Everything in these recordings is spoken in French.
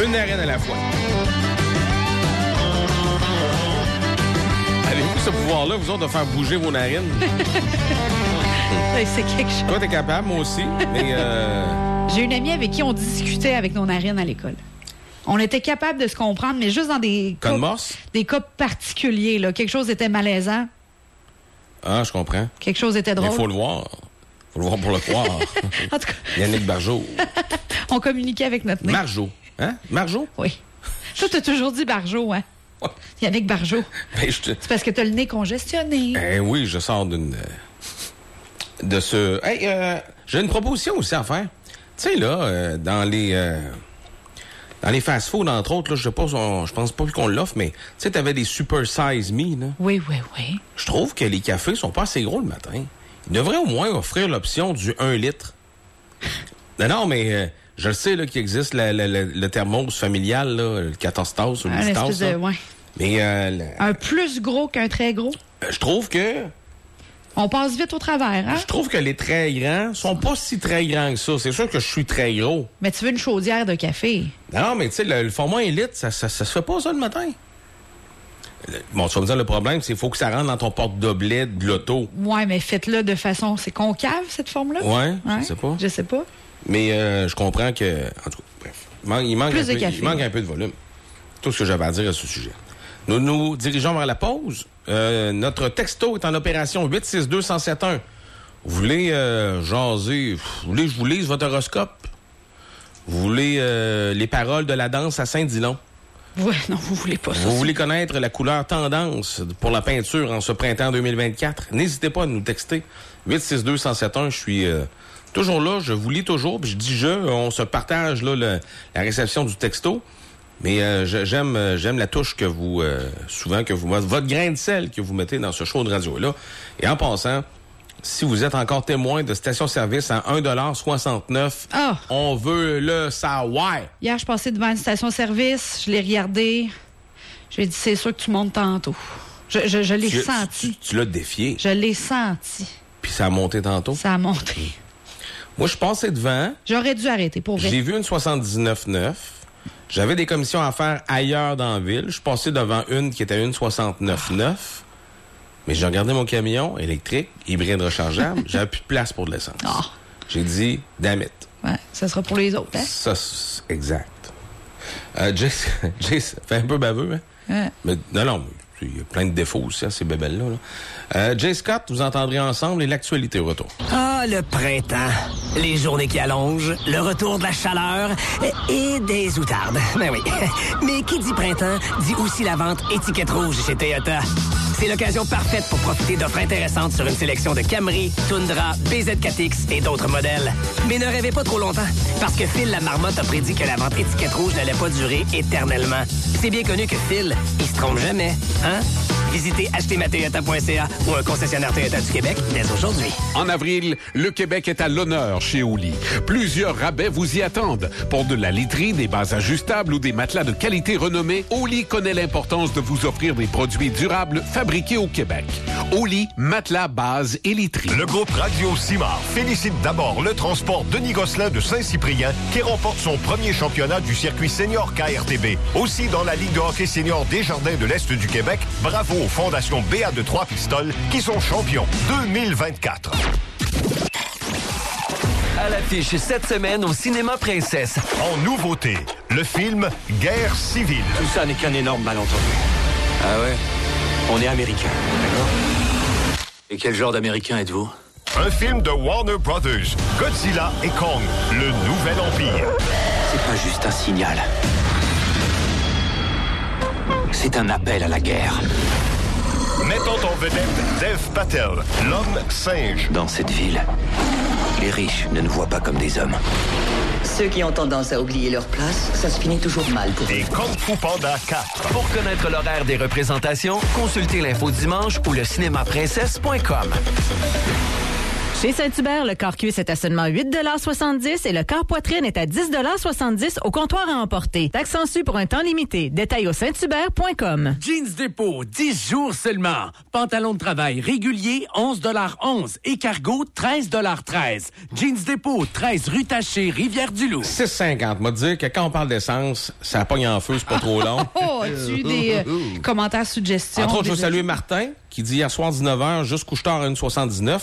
Une narine à la fois. Avez-vous ce pouvoir-là, vous autres, de faire bouger vos narines? C'est quelque chose. Toi, t'es capable, moi aussi, mais... J'ai une amie avec qui on discutait avec nos narines à l'école. On était capable de se comprendre, mais juste dans des cas particuliers. Là. Quelque chose était malaisant. Ah, je comprends. Quelque chose était drôle. Il faut le voir. Faut le voir pour le croire. En tout cas... Yannick Barjot. On communiquait avec notre nez. Marjo. Hein? Marjo? Oui. Toi, t'as toujours dit Barjot, hein? Ouais. Yannick Barjot. Ben, C'est parce que t'as le nez congestionné. Oui, je sors de ce... Hey, j'ai une proposition aussi à faire. Tu sais, là, dans les fast-food, entre autres, là, je pense pas qu'on l'offre, mais tu sais, t'avais des Super Size Me, là. Oui. Je trouve que les cafés sont pas assez gros le matin. Ils devraient au moins offrir l'option du 1 litre. Non, mais je le sais là, qu'il existe le thermos familial, là, le 14 tasses ou le 10 tasses. Ouais. Mais un plus gros qu'un très gros? Je trouve que... On passe vite au travers, hein? Je trouve que les très grands sont pas si très grands que ça. C'est sûr que je suis très gros. Mais tu veux une chaudière de café? Non, mais tu sais, le format élite, ça se fait pas ça le matin. Bon, tu vas me dire, le problème, c'est qu'il faut que ça rentre dans ton porte-doblette de l'auto. Ouais, mais faites-le de façon... C'est concave, cette forme-là? Ouais, je sais pas. Je sais pas. Mais je comprends que... En tout cas, bref. Il manque un peu de volume. Tout ce que j'avais à dire à ce sujet. Nous nous dirigeons vers la pause. Notre texto est en opération 862-1071. Vous voulez jaser? Vous voulez que je vous lise votre horoscope? Vous voulez les paroles de la danse à Saint-Dillon? Ouais, non, vous voulez pas ça. Vous voulez connaître la couleur tendance pour la peinture en ce printemps 2024? N'hésitez pas à nous texter. 862-1071, je suis toujours là, je vous lis toujours, puis je dis on se partage là, la réception du texto. Mais j'aime la touche que vous, souvent, votre grain de sel que vous mettez dans ce show de radio-là. Et en passant, si vous êtes encore témoin de station-service à 1,69 $, on veut le savoir. Hier, je passais devant une station-service, je l'ai regardé. J'ai dit, c'est sûr que tu montes tantôt. Je l'ai senti. Tu l'as défié. Je l'ai senti. Puis ça a monté tantôt? Ça a monté. Moi, je passais devant. J'aurais dû arrêter, pour vrai. J'ai vu une 79,9. J'avais des commissions à faire ailleurs dans la ville. Je suis passé devant une qui était une 69,9. Mais j'ai regardé mon camion électrique, hybride rechargeable. J'avais plus de place pour de l'essence. J'ai dit, damn it. Ouais, ça sera pour les autres, hein? Ça, exact. Jace fait un peu baveux, hein? Ouais. Mais non, il y a plein de défauts aussi à ces bébelles-là. Là. Jay Scott, vous entendrez ensemble et l'actualité au retour. Ah, le printemps. Les journées qui allongent, le retour de la chaleur et des outardes. Ben oui. Mais qui dit printemps, dit aussi la vente étiquette rouge chez Toyota. C'est l'occasion parfaite pour profiter d'offres intéressantes sur une sélection de Camry, Tundra, BZ4X et d'autres modèles. Mais ne rêvez pas trop longtemps, parce que Phil la marmotte a prédit que la vente étiquette rouge n'allait pas durer éternellement. C'est bien connu que Phil, il se trompe jamais, hein? Visitez achetezmatoyota.ca ou un concessionnaire Toyota du Québec dès aujourd'hui. En avril, le Québec est à l'honneur chez Oli. Plusieurs rabais vous y attendent. Pour de la literie, des bases ajustables ou des matelas de qualité renommée, Oli connaît l'importance de vous offrir des produits durables fabriqués au Québec. Oli, matelas, bases et literie. Le groupe Radio Simard félicite d'abord le transport Denis Gosselin de Saint-Cyprien qui remporte son premier championnat du circuit senior KRTB. Aussi dans la Ligue de hockey senior Desjardins de l'Est du Québec, bravo aux fondations BA de Trois-Pistoles qui sont champions 2024. À l'affiche cette semaine au Cinéma Princesse. En nouveauté, le film Guerre civile. Tout ça n'est qu'un énorme malentendu. Ah ouais? On est américain, d'accord? Et quel genre d'américain êtes-vous? Un film de Warner Brothers, Godzilla et Kong, le nouvel empire. C'est pas juste un signal. C'est un appel à la guerre. Mettant en vedette Dev Patel, l'homme singe. Dans cette ville, les riches ne nous voient pas comme des hommes. Ceux qui ont tendance à oublier leur place, ça se finit toujours mal pour eux. Et Kung Fu Panda 4. Pour connaître l'horaire des représentations, consultez l'info dimanche ou le cinémaprincesse.com. Chez Saint-Hubert, le corps cuisse est à seulement 8,70 $ et le corps poitrine est à 10,70 $ au comptoir à emporter. Taxe sensu pour un temps limité. Détail au sainthubert.com. Jeans Dépôt, 10 jours seulement. Pantalon de travail régulier, 11,11 $ et cargo, 13,13 $. Jeans Dépôt, 13 rue Taché, Rivière-du-Loup. 6,50. M'a dit que quand on parle d'essence, ça pogne en feu, c'est pas trop long. As-tu des commentaires, suggestions? Entre autres, je veux saluer Martin, qui dit hier soir 19h, juste couche-tard à 1,79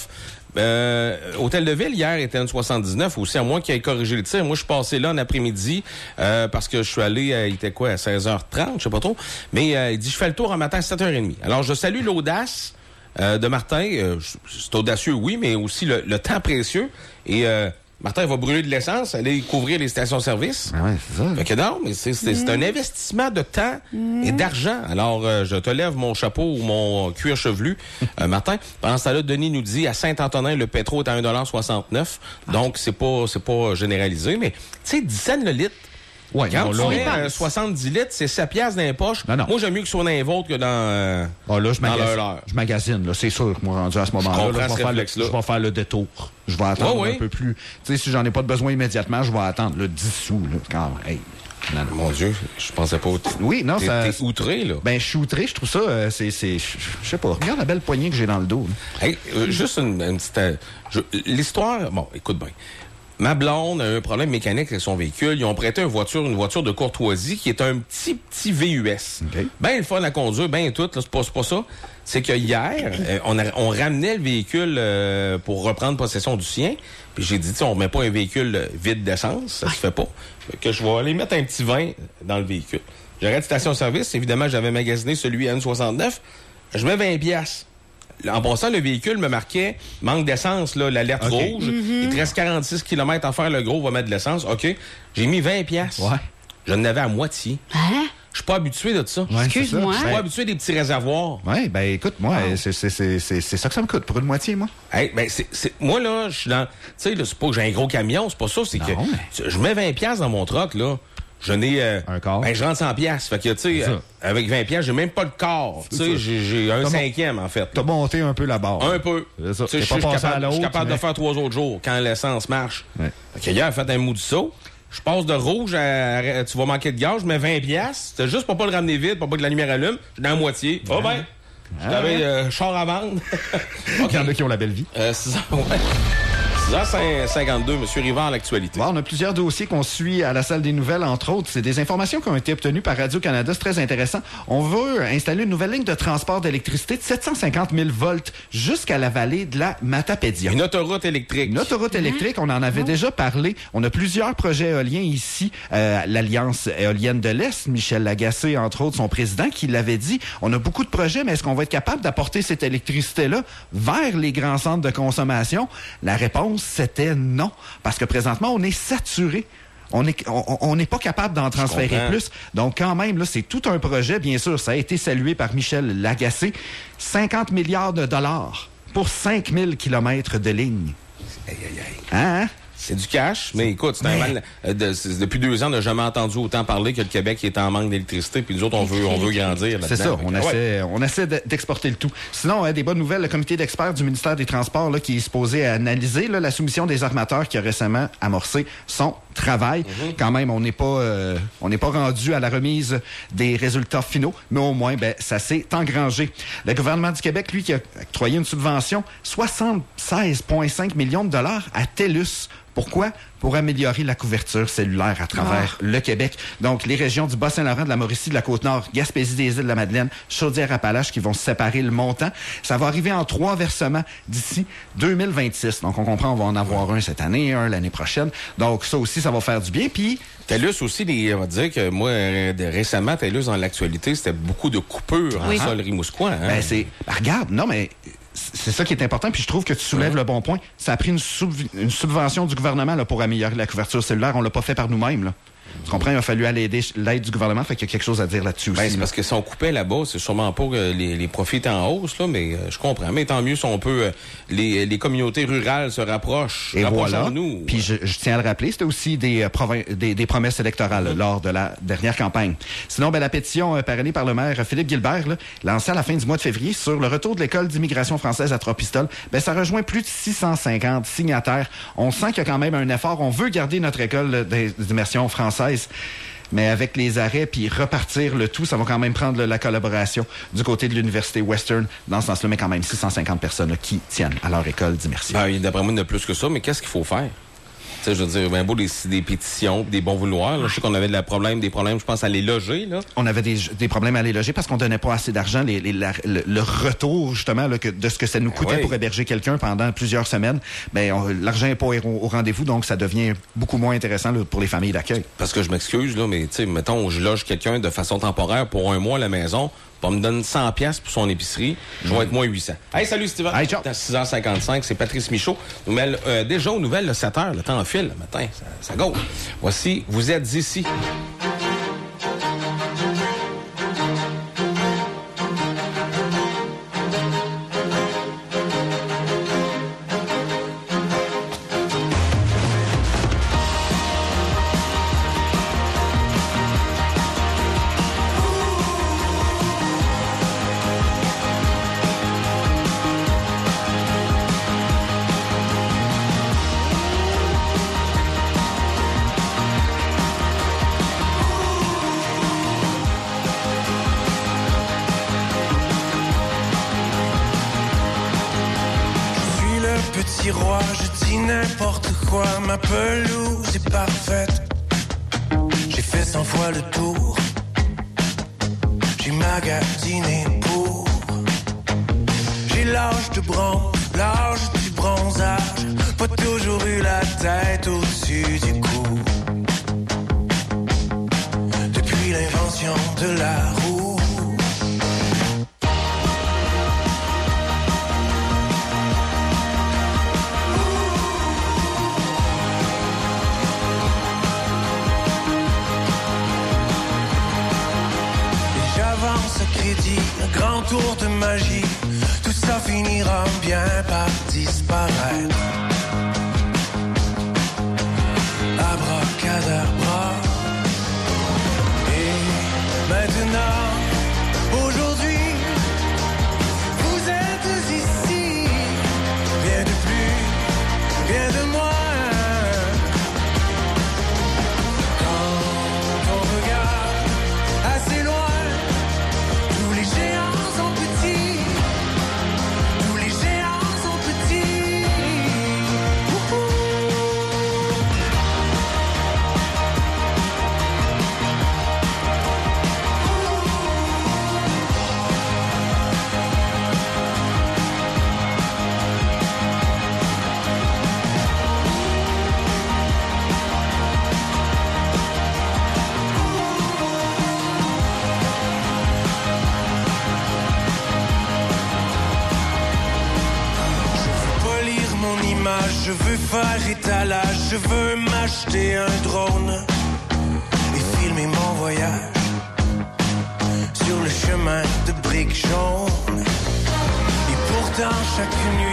$. Hôtel de Ville, hier, était à 1,79 aussi, à moins qu'il ait corrigé le tir. Moi, je suis passé là en après-midi parce que je suis allé, il était quoi, à 16h30, je sais pas trop. Mais il dit, je fais le tour en matin à 7h30. Alors, je salue l'audace de Martin. C'est audacieux, oui, mais aussi le temps précieux. Et Martin va brûler de l'essence, aller couvrir les stations-service. Ah ouais, c'est ça. Fait que non, mais c'est un investissement de temps et d'argent. Alors, je te lève mon chapeau ou mon cuir chevelu, Martin. Pendant ce temps-là, Denis nous dit, à Saint-Antonin, le pétrole est à 1,69 $. Donc, c'est pas généralisé, mais tu sais, 10 cents le litre. Ouais, quand non, tu là, mets 70 litres, c'est 7 piastres dans les poches. Non. Moi, j'aime mieux que ce soit dans les vôtres que dans je magasine, là, c'est sûr, moi, rendu à ce moment-là. Je vais faire le détour. Je vais attendre un peu plus. Tu sais, si j'en ai pas de besoin immédiatement, je vais attendre le 10 sous, là, quand même. Hey. Non. Mon Dieu, je pensais pas. Oui, non, ça. T'es outré, là. Ben, je suis outré, je trouve ça, je sais pas. Regarde la belle poignée que j'ai dans le dos. Hey, juste une petite. L'histoire. Bon, écoute bien. Ma blonde a eu un problème mécanique avec son véhicule. Ils ont prêté une voiture de courtoisie qui est un petit VUS. Okay. Ben le fun à conduire, ben tout, là, c'est pas ça. C'est que hier, on ramenait le véhicule pour reprendre possession du sien. Puis j'ai dit, on remet pas un véhicule vide d'essence, ça se fait pas. Fait que je vais aller mettre un petit vin dans le véhicule. J'arrête station-service. Évidemment, j'avais magasiné celui à 1,69 $. Je mets 20 piastres. En passant, le véhicule me marquait manque d'essence, là, l'alerte rouge. Il te reste 46 km à faire, le gros va mettre de l'essence. OK. J'ai mis 20 piastres. Ouais. Je n'avais à moitié. Hein? Je suis pas habitué de ça. Ouais, excuse-moi. Je suis pas habitué des petits réservoirs. Oui, ben écoute, moi, c'est ça que ça me coûte pour une moitié, moi. Hey, ben moi, là, je suis dans... Tu sais, c'est pas que j'ai un gros camion, c'est pas ça. C'est que je mets 20 piastres dans mon truck, là. Je n'ai... un quart. Ben, je rentre 100 piastres. Fait que, tu sais, avec 20 piastres, j'ai même pas de quart. Tu sais, j'ai un cinquième, en fait. T'as monté un peu la barre. Un peu. C'est ça. Tu sais, je suis capable de faire 3 autres jours quand l'essence marche. Ouais. Fait que hier, j'ai fait un mou de saut. Je passe de rouge à tu vas manquer de gaz, je mets 20 piastres. C'est juste pour pas le ramener vide, pour pas que la lumière allume. Je suis dans la moitié. Oh ben! J'avais char à vendre. Il y en a qui ont la belle vie. 6h52, M. Rivard, l'actualité. Bon, on a plusieurs dossiers qu'on suit à la salle des nouvelles, entre autres. C'est des informations qui ont été obtenues par Radio-Canada. C'est très intéressant. On veut installer une nouvelle ligne de transport d'électricité de 750 000 volts jusqu'à la vallée de la Matapédia. Une autoroute électrique. Une autoroute électrique, on en avait déjà parlé. On a plusieurs projets éoliens ici. L'Alliance éolienne de l'Est, Michel Lagacé, entre autres, son président, qui l'avait dit. On a beaucoup de projets, mais est-ce qu'on va être capable d'apporter cette électricité-là vers les grands centres de consommation? La réponse, c'était non. Parce que présentement, on est saturé. On n'est pas capable d'en transférer plus. Donc, quand même, là, c'est tout un projet. Bien sûr, ça a été salué par Michel Lagacé. 50 milliards de dollars pour 5000 kilomètres de ligne. Aïe, aïe, aïe. Hein? C'est du cash, mais écoute, c'est un mal. Depuis 2 ans, on n'a jamais entendu autant parler que le Québec est en manque d'électricité, puis nous autres, on veut grandir là-dedans. C'est ça, on essaie d'exporter le tout. Sinon, des bonnes nouvelles, le comité d'experts du ministère des Transports là, qui est supposé analyser là, la soumission des armateurs qui a récemment amorcé son travail. Quand même, on n'est pas rendu à la remise des résultats finaux, mais au moins, ça s'est engrangé. Le gouvernement du Québec, lui, qui a octroyé une subvention 76,5 millions de dollars à TELUS. Pourquoi? Pour améliorer la couverture cellulaire à travers le Québec. Donc, les régions du Bas-Saint-Laurent, de la Mauricie, de la Côte-Nord, Gaspésie des Îles-de-la-Madeleine, Chaudière-Appalaches qui vont se séparer le montant. Ça va arriver en 3 versements d'ici 2026. Donc, on comprend, on va en avoir un cette année, un l'année prochaine. Donc, ça aussi, ça va faire du bien. Puis, TELUS aussi, on va dire que moi, récemment, TELUS, dans l'actualité, c'était beaucoup de coupures en sol rimouskois. Hein? Regarde, non, mais... C'est ça qui est important, puis je trouve que tu soulèves le bon point. Ça a pris une subvention du gouvernement là, pour améliorer la couverture cellulaire. On l'a pas fait par nous-mêmes. Là. Tu comprends? Il a fallu aller aider l'aide du gouvernement, fait qu'il y a quelque chose à dire là-dessus aussi. C'est parce que si on coupait là-bas, c'est sûrement pas que les profits étaient en hausse, là, mais je comprends. Mais tant mieux si on peut... les communautés rurales se rapprochent. Et voilà. Nous. Puis je tiens à le rappeler, c'était aussi des promesses électorales lors de la dernière campagne. Sinon, la pétition parrainée par le maire Philippe Guilbert, lancée à la fin du mois de février sur le retour de l'école d'immigration française à Trois-Pistoles, ça rejoint plus de 650 signataires. On sent qu'il y a quand même un effort. On veut garder notre école d'immersion française. Mais avec les arrêts, puis repartir le tout, ça va quand même prendre la collaboration du côté de l'Université Western. Dans ce sens-là, mais quand même 650 personnes qui tiennent à leur école d'immersion. D'après moi, il y en a plus que ça, mais qu'est-ce qu'il faut faire? T'sais, je veux dire, bien beau des pétitions, des bons vouloirs. Là. Je sais qu'on avait des problèmes, je pense, à les loger. Là. On avait des problèmes à les loger parce qu'on donnait pas assez d'argent. Le retour, justement, là, de ce que ça nous coûtait pour héberger quelqu'un pendant plusieurs semaines, l'argent n'est pas au rendez-vous, donc ça devient beaucoup moins intéressant là, pour les familles d'accueil. Parce que je m'excuse, là, mais mettons, je loge quelqu'un de façon temporaire pour un mois à la maison. On me donne 100$ pour son épicerie. Je vais être moins 800. Hey, salut Steven. Hey, ciao. À 6h55, c'est Patrice Michaud. Nous mêle déjà aux nouvelles, le 7h, le temps file le matin. Ça go. Voici, vous êtes ici. Roi, je dis n'importe quoi, ma pelouse est parfaite. J'ai fait 100 fois le tour, j'ai magasiné pour. J'ai l'âge de bronze, l'âge du bronzage, pas toujours eu la tête au-dessus du cou. Depuis l'invention de la roue. Un grand tour de magie, tout ça finira bien par disparaître. Abracadabra. Et maintenant, aujourd'hui, vous êtes ici. Rien de plus, rien de moins. Quand on regarde assez loin, les géants sont petits, tous les géants sont petits. Je veux faire étalage, je veux m'acheter un drone et filmer mon voyage sur le chemin de briques jaunes. Et pourtant chaque nuit